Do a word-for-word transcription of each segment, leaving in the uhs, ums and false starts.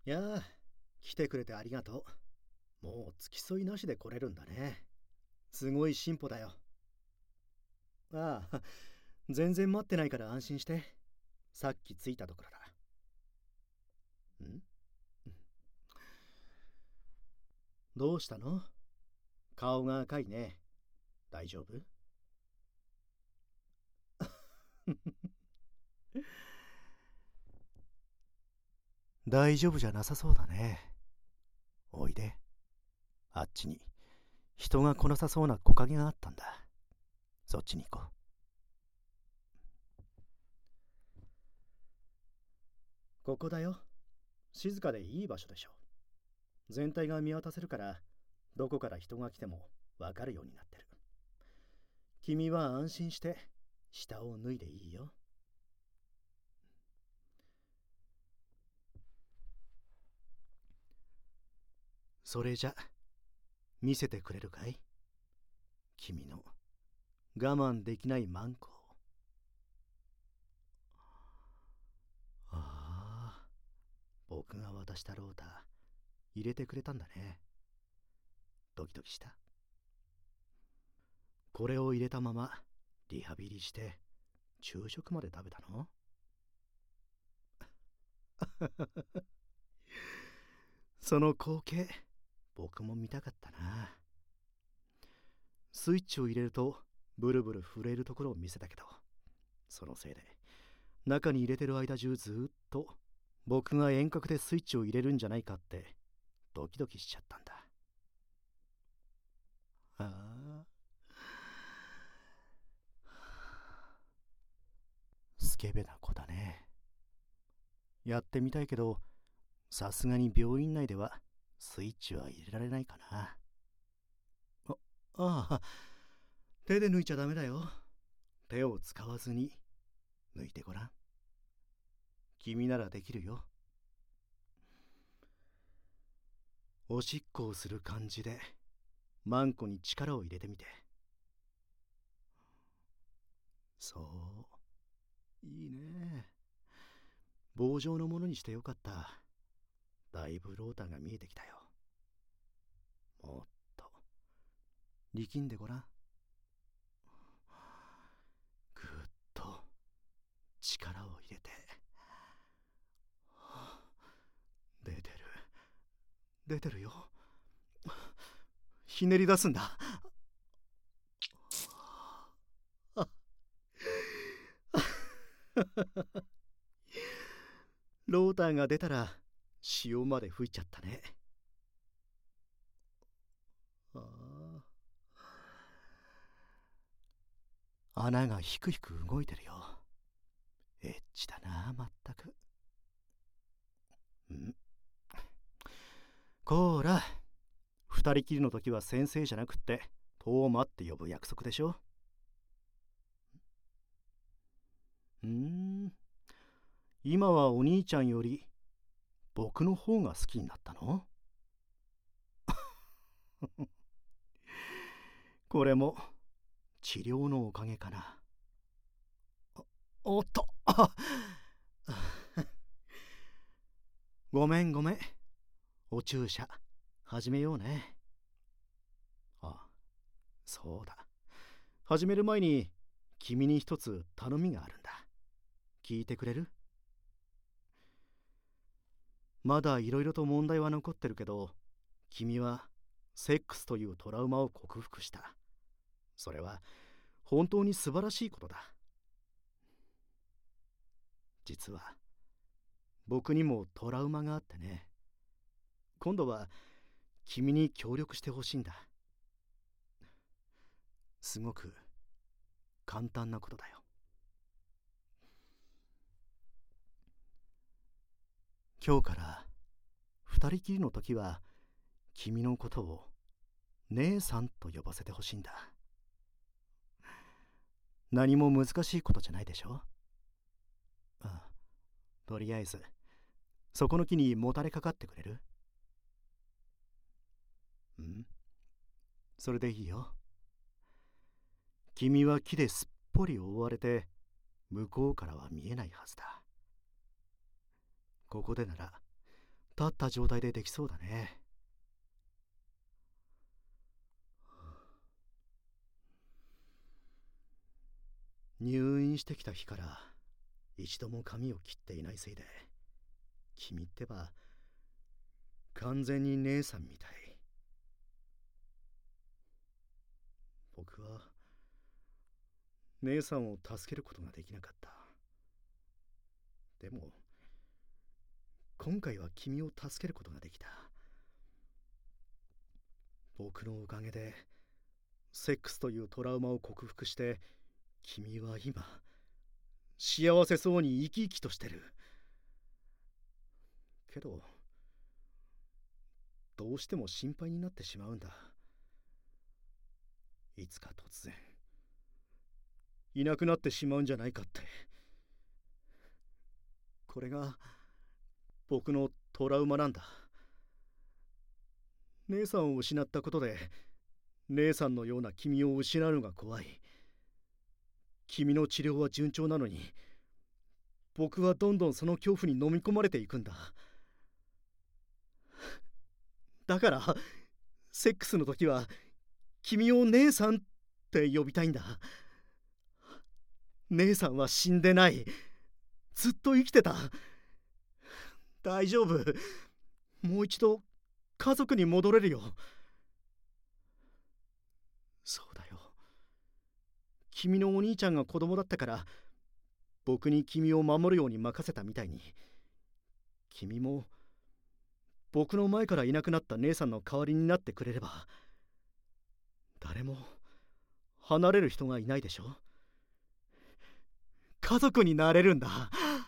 いやー、来てくれてありがとう。もう付き添いなしで来れるんだね。すごい進歩だよ。ああ、全然待ってないから安心して。さっき着いたところだ。んどうしたの？顔が赤いね。大丈夫？大丈夫じゃなさそうだね。おいで。あっちに人が来なさそうな木陰があったんだ。そっちに行こう。ここだよ。静かでいい場所でしょ。全体が見渡せるから、どこから人が来てもわかるようになってる。君は安心して下を脱いでいいよ。それじゃ見せてくれるかい？君の我慢できないマンコを。ああ、僕が渡したローター入れてくれたんだね。ドキドキした。これを入れたままリハビリして昼食まで食べたの？その光景僕も見たかったな。スイッチを入れるとブルブル震えるところを見せたけど、そのせいで中に入れてる間中ずっと僕が遠隔でスイッチを入れるんじゃないかってドキドキしちゃったんだ。ああ、スケベな子だね。やってみたいけど、さすがに病院内ではスイッチは入れられないかな。あ、ああ、手で抜いちゃダメだよ。手を使わずに抜いてごらん。君ならできるよ。おしっこをする感じでマンコに力を入れてみて。そう、いいね。棒状のものにしてよかった。だいぶローターが見えてきたよ。もっと力んでごらん。ぐーっと力を入れて。出てる出てるよ。ひねり出すんだ。ローターが出たら潮まで吹いちゃったね。ああ、穴がひくひく動いてるよ。エッチだな、まったく。んこーら、二人きりの時は先生じゃなくってトーマって呼ぶ約束でしょ。うーん、今はお兄ちゃんより僕の方が好きになったの？これも治療のおかげかな。お、おっとごめんごめん。お注射始めようね。あ、そうだ。始める前に君に一つ頼みがあるんだ。聞いてくれる？まだいろいろと問題は残ってるけど、君はセックスというトラウマを克服した。それは本当に素晴らしいことだ。実は僕にもトラウマがあってね。今度は君に協力してほしいんだ。すごく簡単なことだよ。今日から二人きりの時は君のことを姉さんと呼ばせてほしいんだ。何も難しいことじゃないでしょ。ああ、とりあえずそこの木にもたれかかってくれる？うん、それでいいよ。君は木ですっぽり覆われて向こうからは見えないはずだ。ここでなら立った状態でできそうだね。入院してきた日から一度も髪を切っていないせいで、君ってば完全に姉さんみたい。僕は姉さんを助けることができなかった。でも今回は君を助けることができた。僕のおかげでセックスというトラウマを克服して、君は今幸せそうに生き生きとしてる。けどどうしても心配になってしまうんだ。いつか突然いなくなってしまうんじゃないかって。これが僕のトラウマなんだ。姉さんを失ったことで、姉さんのような君を失うのが怖い。君の治療は順調なのに、僕はどんどんその恐怖に飲み込まれていくんだ。だからセックスの時は君を姉さんって呼びたいんだ。姉さんは死んでない。ずっと生きてた。大丈夫。もう一度家族に戻れるよ。そうだよ。君のお兄ちゃんが子供だったから僕に君を守るように任せたみたいに、君も僕の前からいなくなった姉さんの代わりになってくれれば、誰も離れる人がいないでしょ。家族になれるんだ。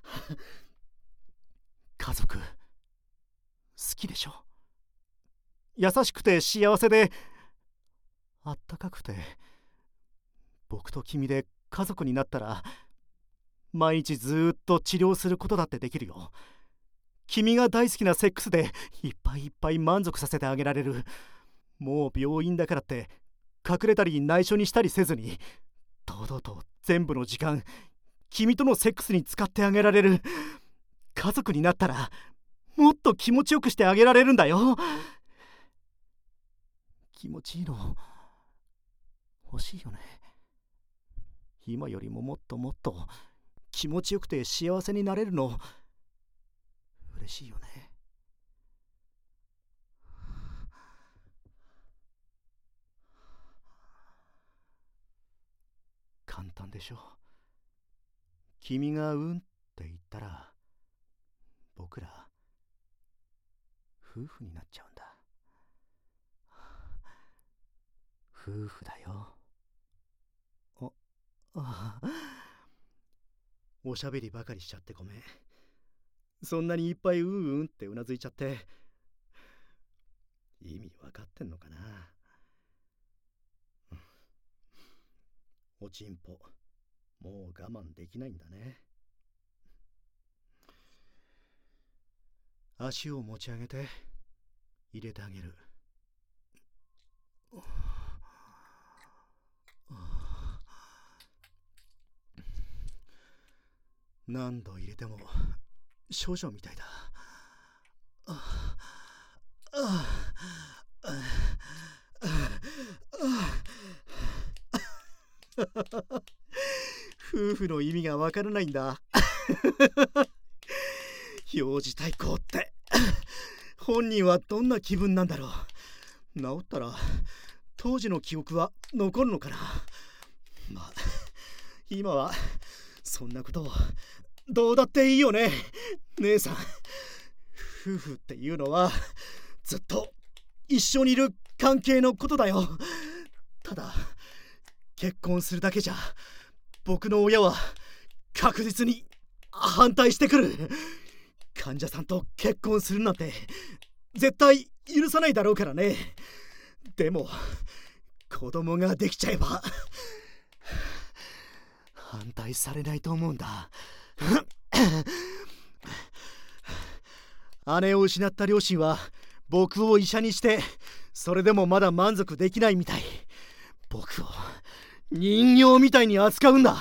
家族好きでしょ。優しくて幸せであったかくて、僕と君で家族になったら毎日ずっと治療することだってできるよ。君が大好きなセックスでいっぱいいっぱい満足させてあげられる。もう病院だからって隠れたり内緒にしたりせずに、堂々と全部の時間君とのセックスに使ってあげられる。家族になったらもっと気持ちよくしてあげられるんだよ。気持ちいいの欲しいよね。今よりももっともっと気持ちよくて幸せになれるの嬉しいよね。簡単でしょ。君がうんって言ったら僕ら夫婦になっちゃうんだ。夫婦だよ。あ、あおしゃべりばかりしちゃってごめん。そんなにいっぱいうんうんってうなずいちゃって、意味わかってんのかな。おちんぽもう我慢できないんだね。足を持ち上げて入れてあげる。何度入れても少女みたいだ。あああ夫婦の意味がわからないんだ。幼児対抗って本人はどんな気分なんだろう。治ったら当時の記憶は残るのかな。まあ今はそんなことどうだっていいよね。姉さん、夫婦っていうのはずっと一緒にいる関係のことだよ。ただ結婚するだけじゃ僕の親は確実に反対してくる。患者さんと結婚するなんて絶対許さないだろうからね。でも子供ができちゃえば反対されないと思うんだ。姉を失った両親は僕を医者にして、それでもまだ満足できないみたい。僕を人形みたいに扱うんだ。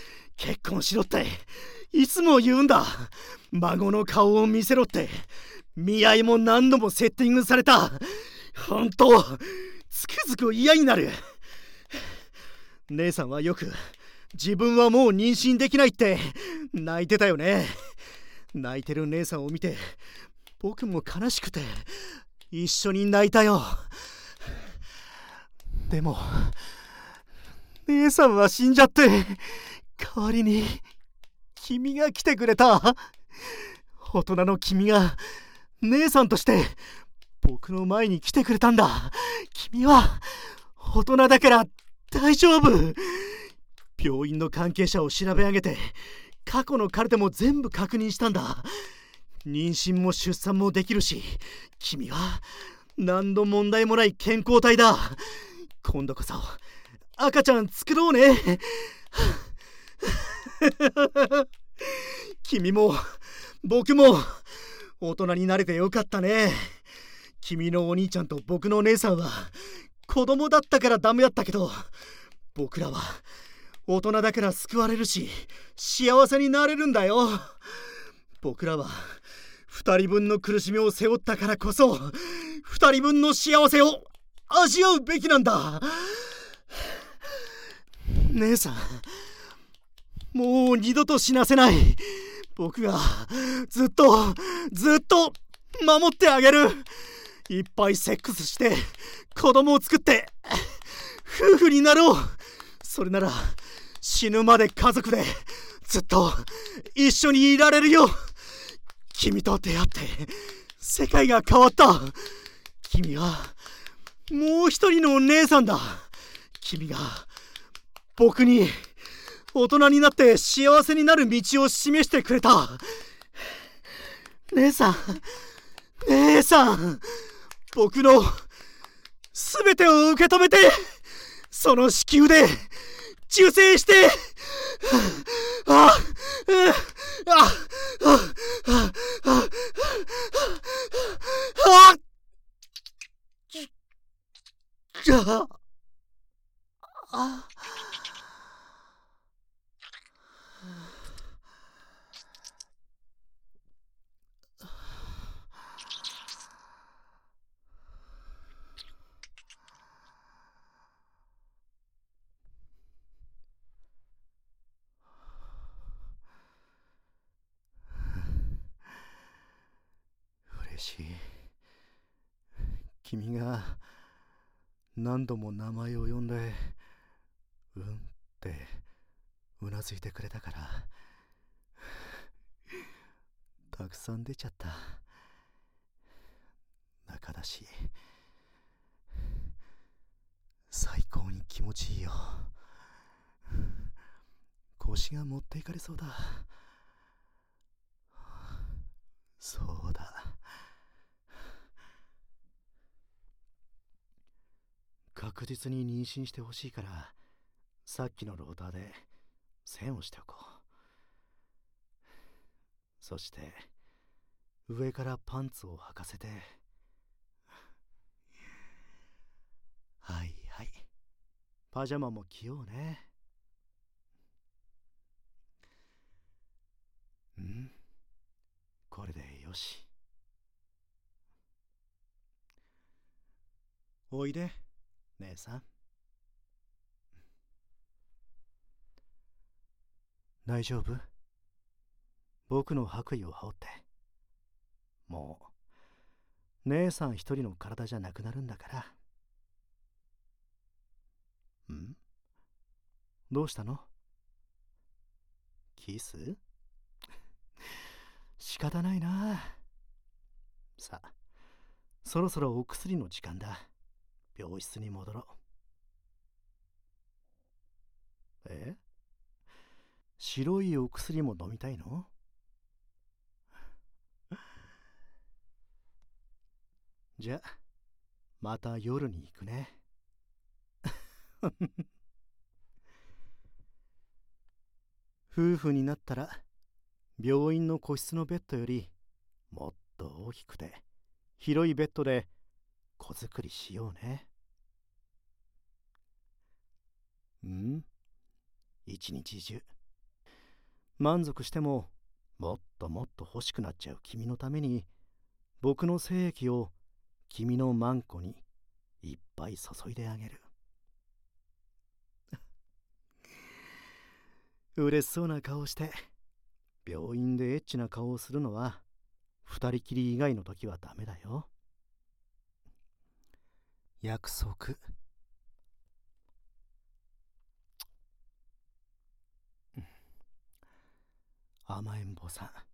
結婚しろっていつも言うんだ。孫の顔を見せろって見合いも何度もセッティングされた。ほんとつくづく嫌になる。姉さんはよく自分はもう妊娠できないって泣いてたよね。泣いてる姉さんを見て僕も悲しくて一緒に泣いたよ。でも姉さんは死んじゃって、代わりに君が来てくれた。大人の君が姉さんとして僕の前に来てくれたんだ。君は大人だから大丈夫。病院の関係者を調べ上げて過去のカルテも全部確認したんだ。妊娠も出産もできるし、君は何の問題もない健康体だ。今度こそ赤ちゃん作ろうね。君も僕も大人になれてよかったね。君のお兄ちゃんと僕のお姉さんは子供だったからダメだったけど、僕らは大人だから救われるし幸せになれるんだよ。僕らは二人分の苦しみを背負ったからこそ二人分の幸せを味わうべきなんだ。姉さん、もう二度と死なせない。僕がずっとずっと守ってあげる。いっぱいセックスして子供を作って夫婦になろう。それなら死ぬまで家族でずっと一緒にいられるよ。君と出会って世界が変わった。君はもう一人のお姉さんだ。君が僕に大人になって幸せになる道を示してくれた。姉さん、姉さん、僕のすべてを受け止めて、その子宮で受精して、ああああああじゃああ嬉しい。君が何度も名前を呼んでうんってうなずいてくれたからたくさん出ちゃった。中だし最高に気持ちいいよ。腰が持っていかれそうだ。そうだ、確実に妊娠してほしいからさっきのローターで線をしておこう。そして上からパンツを履かせて、はいはい、パジャマも着ようね。うん、これでよし。おいで姉さん。大丈夫？僕の白衣を羽織って。もう姉さん一人の体じゃなくなるんだから。ん？どうしたの？キス？仕方ないな。さあ、そろそろお薬の時間だ。病室に戻ろう。え？白いお薬も飲みたいの？じゃあまた夜に行くね。夫婦になったら病院の個室のベッドよりもっと大きくて広いベッドで子作りしようね。うん、一日中満足してももっともっと欲しくなっちゃう君のために僕の精液を君のマンコにいっぱい注いであげる。嬉しそうな顔して病院でエッチな顔をするのは二人きり以外の時はダメだよ。約束。甘えん坊さん。